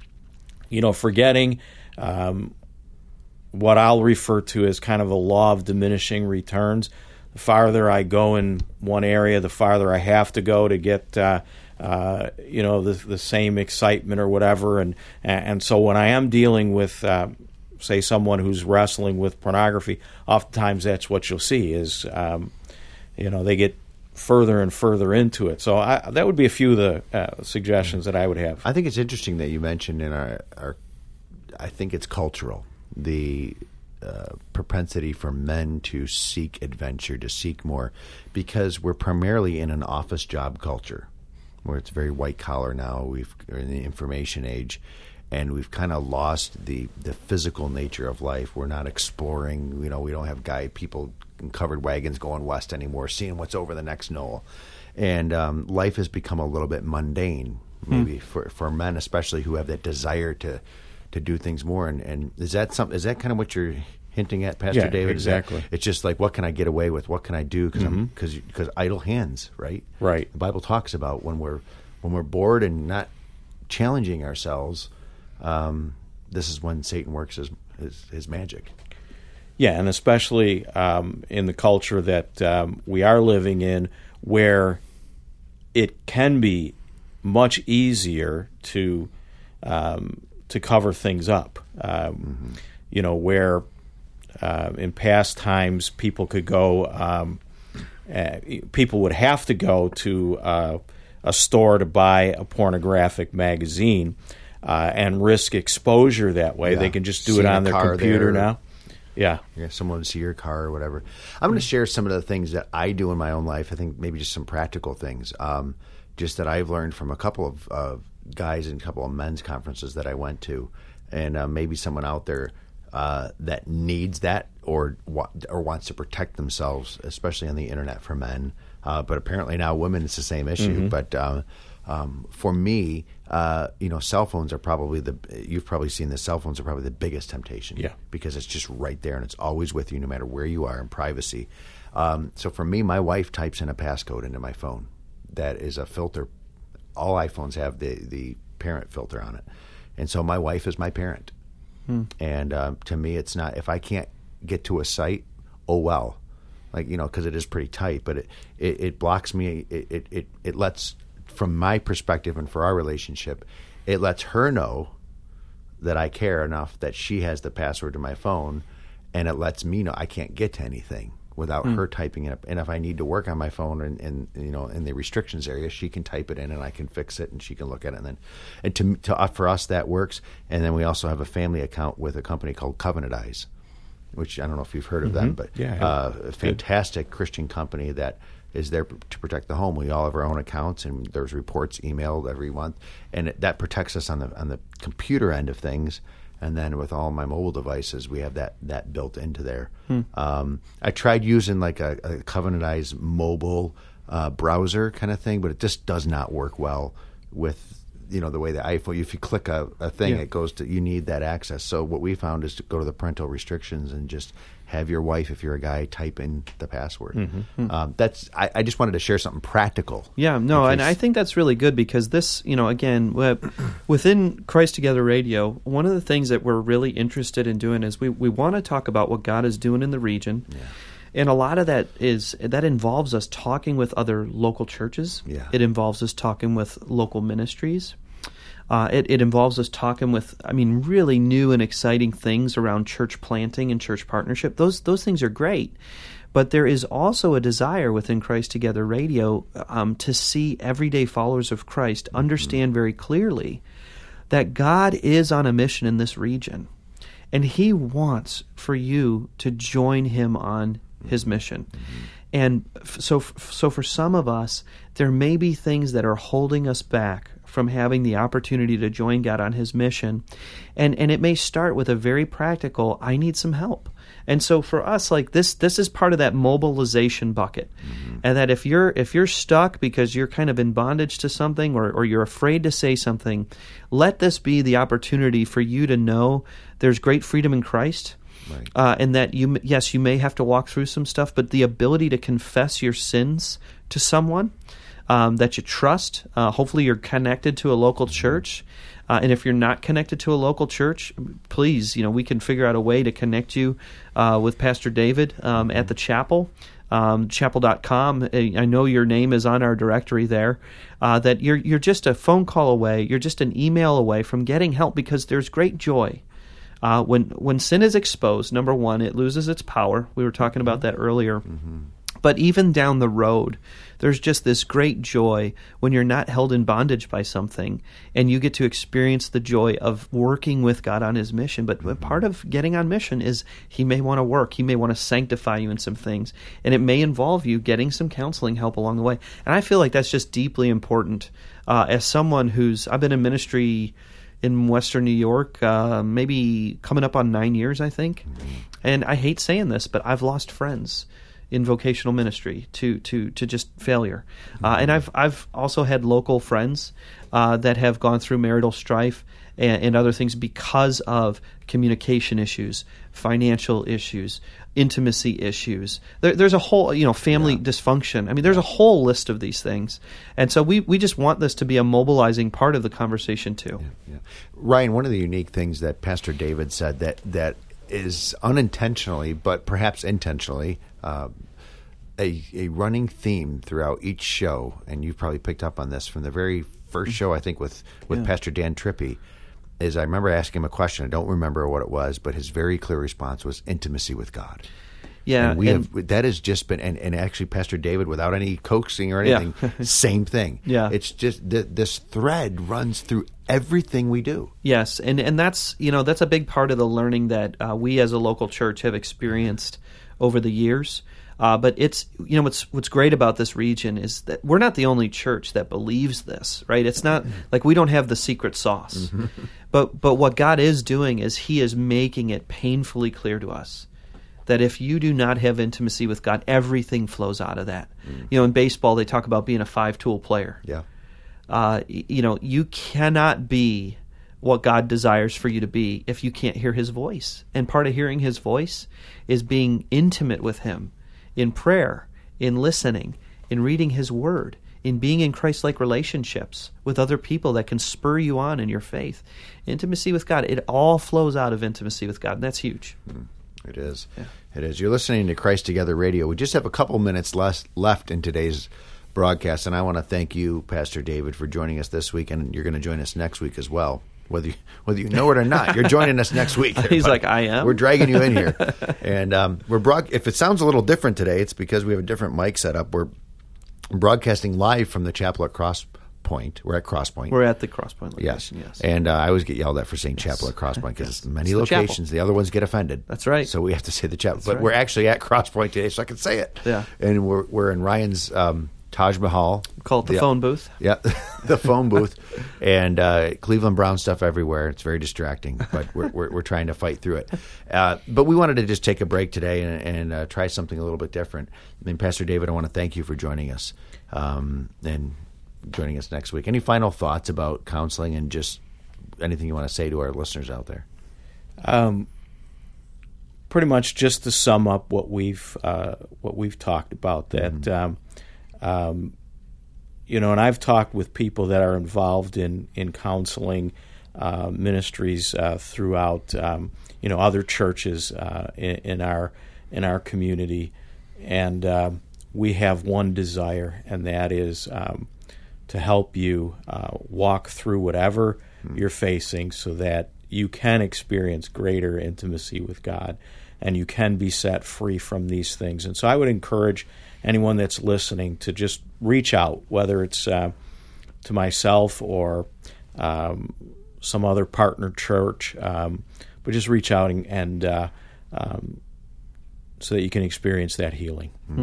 you know, forgetting um, what I'll refer to as kind of a law of diminishing returns. The farther I go in one area, the farther I have to go to get uh, uh, you know the, the same excitement or whatever. And and so when I am dealing with uh, say someone who's wrestling with pornography, oftentimes that's what you'll see is um, you know, they get further and further into it. So I, that would be a few of the uh, suggestions that I would have. I think it's interesting that you mentioned in our, our I think it's cultural, the uh, propensity for men to seek adventure, to seek more, because we're primarily in an office job culture where it's very white collar now. We've, we're in the information age, and we've kind of lost the, the physical nature of life. We're not exploring, you know, we don't have guy people in covered wagons going west anymore, seeing what's over the next knoll. And um, life has become a little bit mundane, maybe hmm. for, for men especially, who have that desire to to do things more. And, and is that some, is that kind of what you're hinting at, Pastor yeah, David? Exactly. It's just like, what can I get away with? What can I do? Because mm-hmm. because because idle hands, right? Right. The Bible talks about when we're when we're bored and not challenging ourselves. Um, this is when Satan works his his, his magic. Yeah, and especially um, in the culture that um, we are living in, where it can be much easier to um, to cover things up. Um, mm-hmm. You know, where uh, in past times people could go, um, uh, people would have to go to uh, a store to buy a pornographic magazine uh, and risk exposure that way. Yeah. They can just do See it on their computer there. now. Yeah. yeah, someone to see your car or whatever. I'm going to share some of the things that I do in my own life. I think maybe just some practical things, um, just that I've learned from a couple of uh, guys and a couple of men's conferences that I went to, and uh, maybe someone out there uh, that needs that or wa- or wants to protect themselves, especially on the internet for men. Uh, but apparently now women, it's the same issue. Mm-hmm. But uh, Um, for me, uh, you know, cell phones are probably the, you've probably seen this, cell phones are probably the biggest temptation. Yeah. Because it's just right there and it's always with you no matter where you are in privacy. Um, so for me, my wife types in a passcode into my phone. That is a filter. All iPhones have the, the parent filter on it. And so my wife is my parent. Hmm. And um, to me, it's not, if I can't get to a site, oh well. Like, you know, because it is pretty tight, but it, it, it blocks me. It, it, it, it lets, from my perspective and for our relationship, it lets her know that I care enough that she has the password to my phone, and it lets me know I can't get to anything without mm. her typing it up. And if I need to work on my phone and, and you know in the restrictions area, she can type it in and I can fix it and she can look at it. And then, and to, to uh, for us that works. And then we also have a family account with a company called Covenant Eyes, which I don't know if you've heard of mm-hmm. them, but yeah, uh, a fantastic Good. Christian company that is there to protect the home. We all have our own accounts, and there's reports emailed every month, and it, that protects us on the on the computer end of things. And then with all my mobile devices, we have that that built into there. Hmm. Um, I tried using like a, a Covenant Eyes mobile uh, browser kind of thing, but it just does not work well with, you know, the way the iPhone, if you click a, a thing, yeah. it goes to, you need that access. So what we found is to go to the parental restrictions and just have your wife, if you're a guy, type in the password. Mm-hmm. Um, that's, I, I just wanted to share something practical. Yeah, no, and I think that's really good because this, you know, again, within Christ Together Radio, one of the things that we're really interested in doing is we, we want to talk about what God is doing in the region. Yeah. And a lot of that is that involves us talking with other local churches. Yeah. It involves us talking with local ministries. Uh, it, it involves us talking with, I mean, really new and exciting things around church planting and church partnership. Those those things are great. But there is also a desire within Christ Together Radio um, to see everyday followers of Christ understand mm-hmm. very clearly that God is on a mission in this region. And He wants for you to join Him on His mission. Mm-hmm. And so, so for some of us, there may be things that are holding us back from having the opportunity to join God on His mission. And and it may start with a very practical, I need some help. And so for us, like this this is part of that mobilization bucket. Mm-hmm. And that if you're if you're stuck because you're kind of in bondage to something or, or you're afraid to say something, let this be the opportunity for you to know there's great freedom in Christ. Right. Uh, and that you yes, you may have to walk through some stuff, but the ability to confess your sins to someone Um, that you trust. Uh, hopefully you're connected to a local church. Uh, and if you're not connected to a local church, please, you know, we can figure out a way to connect you uh, with Pastor David um, at the chapel, um, chapel dot com. I know your name is on our directory there. Uh, that you're you're just a phone call away, you're just an email away from getting help, because there's great joy. Uh, when, when sin is exposed, number one, it loses its power. We were talking about that earlier. Mm-hmm. But even down the road, there's just this great joy when you're not held in bondage by something, and you get to experience the joy of working with God on His mission. But mm-hmm. part of getting on mission is He may want to work. He may want to sanctify you in some things, and it may involve you getting some counseling help along the way. And I feel like that's just deeply important. Uh, as someone who's, I've been in ministry in Western New York, uh, maybe coming up on nine years, I think. Mm-hmm. And I hate saying this, but I've lost friends in vocational ministry to to to just failure, uh, and I've I've also had local friends uh, that have gone through marital strife and, and other things because of communication issues, financial issues, intimacy issues. There, there's a whole, you know, family yeah. dysfunction. I mean, there's a whole list of these things, and so we we just want this to be a mobilizing part of the conversation too. Yeah, yeah. Ryan, one of the unique things that Pastor David said that that is unintentionally, but perhaps intentionally, uh, a, a running theme throughout each show, and you've probably picked up on this from the very first show, I think, with, with yeah. Pastor Dan Trippi, is I remember asking him a question. I don't remember what it was, but his very clear response was intimacy with God. Yeah, and we and, have that has just been, and, and actually Pastor David, without any coaxing or anything, yeah. same thing. Yeah, it's just th- this thread runs through everything we do. Yes, and and that's you know that's a big part of the learning that uh, we as a local church have experienced over the years. Uh, but it's you know what's what's great about this region is that we're not the only church that believes this, right? It's not like we don't have the secret sauce, mm-hmm. but but what God is doing is He is making it painfully clear to us that if you do not have intimacy with God, everything flows out of that. Mm. You know, in baseball, they talk about being a five-tool player. Yeah. Uh, you know, you cannot be what God desires for you to be if you can't hear His voice. And part of hearing His voice is being intimate with Him in prayer, in listening, in reading His Word, in being in Christ-like relationships with other people that can spur you on in your faith. Intimacy with God, it all flows out of intimacy with God, and that's huge. Mm, it is. Yeah. It is. You're listening to Christ Together Radio. We just have a couple minutes less left in today's broadcast, and I want to thank you, Pastor David, for joining us this week, and you're going to join us next week as well. Whether you, whether you know it or not, you're joining us next week. He's like, I am. We're dragging you in here, and um, we're broad. If it sounds a little different today, it's because we have a different mic setup. We're broadcasting live from the chapel at Cross Point. We're at Cross Point. We're at the Cross Point Yes, location. Yes. And uh, I always get yelled at for saying yes. chapel at Cross Point because yes. it's many it's locations. The, the other ones get offended. That's right. So we have to say the chapel. That's but right. we're actually at Cross Point today, so I can say it. Yeah. And we're we're in Ryan's um, Taj Mahal. Call it the, the phone booth. Yeah, the phone booth, and uh, Cleveland Brown stuff everywhere. It's very distracting, but we're we're, we're trying to fight through it. Uh, but we wanted to just take a break today and, and uh, try something a little bit different. I mean, Pastor David, I want to thank you for joining us um, and joining us next week. Any final thoughts about counseling and just anything you want to say to our listeners out there? Um, pretty much just to sum up what we've uh, what we've talked about. That. Mm-hmm. Um, Um, you know, and I've talked with people that are involved in in counseling uh, ministries uh, throughout, um, you know, other churches uh, in, in our in our community, and uh, we have one desire, and that is um, to help you uh, walk through whatever mm-hmm. you're facing, so that you can experience greater intimacy with God, and you can be set free from these things. And so, I would encourage anyone that's listening to just reach out, whether it's uh, to myself or um, some other partner church, um, but just reach out and, and uh, um, so that you can experience that healing. Mm-hmm.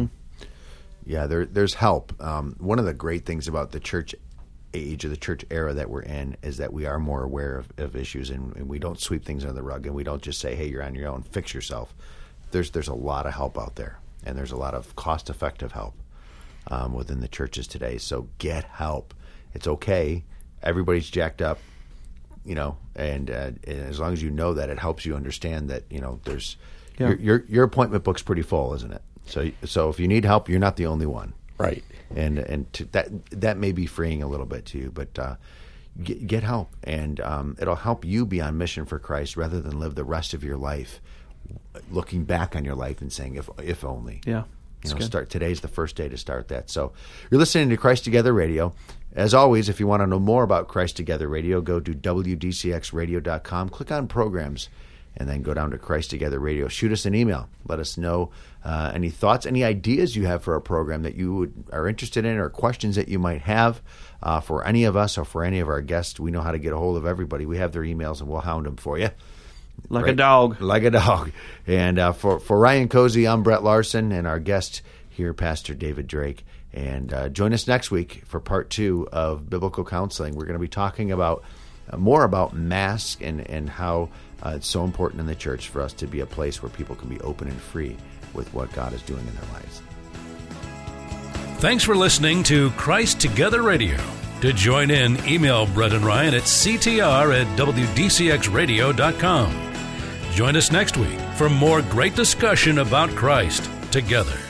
Yeah, there, there's help. Um, one of the great things about the church age or the church era that we're in is that we are more aware of, of issues, and, and we don't sweep things under the rug, and we don't just say, hey, you're on your own, fix yourself. There's there's a lot of help out there. And there's a lot of cost-effective help um, within the churches today. So get help. It's okay. Everybody's jacked up, you know, and, uh, and as long as you know that, it helps you understand that, you know, there's yeah. your, your your appointment book's pretty full, isn't it? So so if you need help, you're not the only one, right? And and to, that that may be freeing a little bit to you, but uh, get, get help, and um, it'll help you be on mission for Christ rather than live the rest of your life looking back on your life and saying, if if only. Yeah. You know, good. start today's the first day to start that. So you're listening to Christ Together Radio. As always, if you want to know more about Christ Together Radio, go to W D C X radio dot com, click on programs, and then go down to Christ Together Radio. Shoot us an email. Let us know uh, any thoughts, any ideas you have for a program that you would, are interested in, or questions that you might have uh, for any of us or for any of our guests. We know how to get a hold of everybody. We have their emails, and we'll hound them for you. Like right? a dog. Like a dog. And uh, for, for Ryan Cozy, I'm Brett Larson, and our guest here, Pastor David Drake. And uh, join us next week for part two of Biblical Counseling. We're going to be talking about uh, more about Mass and, and how uh, it's so important in the church for us to be a place where people can be open and free with what God is doing in their lives. Thanks for listening to Christ Together Radio. To join in, email Brett and Ryan at c t r at w d c x radio dot com. Join us next week for more great discussion about Christ together.